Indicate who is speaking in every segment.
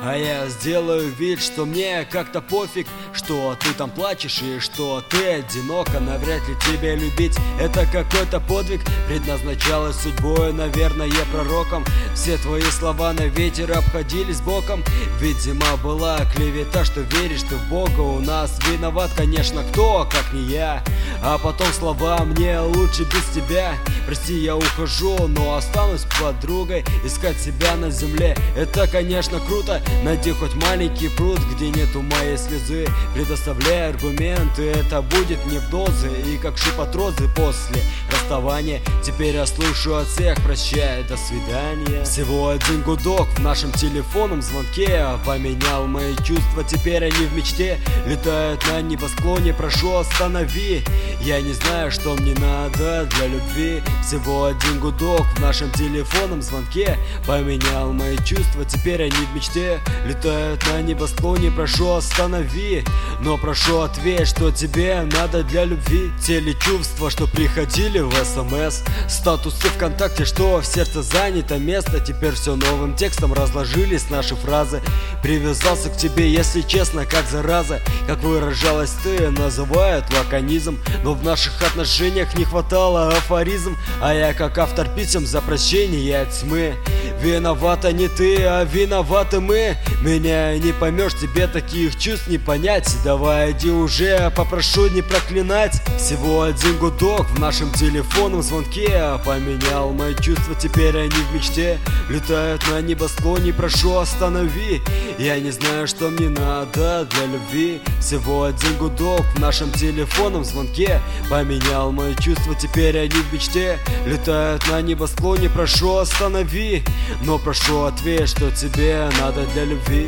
Speaker 1: А я сделаю вид, что мне как-то пофиг, что ты там плачешь и что ты одинока. Навряд ли тебя любить это какой-то подвиг, предназначалось судьбой, наверное, пророком. Все твои слова на ветер обходились боком, ведь зима была клевета, что веришь ты в Бога. У нас виноват, конечно, кто, как не я. А потом слова: мне лучше без тебя. Прости, я ухожу, но останусь подругой. Искать себя на земле — это, конечно, круто. Найди хоть маленький пруд, где нету моей слезы. Предоставляй аргументы, это будет не в дозы. И как шепот розы после расставания. Теперь я слышу от всех: прощай, до свидания. Всего один гудок в нашем телефонном звонке поменял мои чувства, теперь они в мечте летают на небосклоне. Прошу, останови, я не знаю, что мне надо для любви. Всего один гудок в нашем телефонном звонке поменял мои чувства, теперь они в мечте летают на небосклоне. Прошу, останови, но прошу, ответь, что тебе надо для любви. Те ли чувства, что приходили в СМС, статусы ВКонтакте, что в сердце занято место. Теперь все новым текстом разложились наши фразы. Привязался к тебе, если честно, как зараза. Как выражалась ты, называют лаконизм, но в наших отношениях не хватало афоризм. А я, как автор писем, за прощение от тьмы. Виновата не ты, а виноваты мы. Меня не поймешь, тебе таких чувств не понять. Давай иди уже, попрошу не проклинать. Всего один гудок в нашем телефонном звонке поменял мои чувства, теперь они в мечте летают на небосклоне. Прошу, останови, я не знаю, что мне надо для любви. Всего один гудок в нашем телефонном звонке поменял мои чувства, теперь они в мечте летают на небосклоне. Прошу, останови, но прошу, ответь, что тебе надо для любви.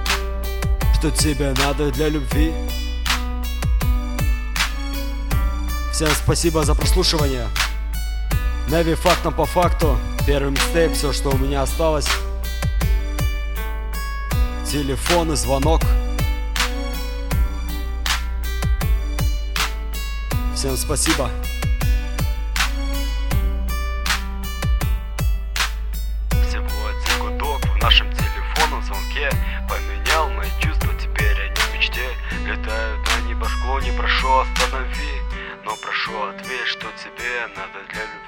Speaker 1: Что тебе надо для любви. Всем спасибо за прослушивание. Неви фактом по факту. Первый микстейп, все, что у меня осталось. Телефон и звонок. Всем спасибо.
Speaker 2: Всего один гудок в нашем телефонном звонке поменял мои чувства, теперь они в мечте летают на небосклоне. Прошу, останови, но прошу, ответь, что тебе надо для любви.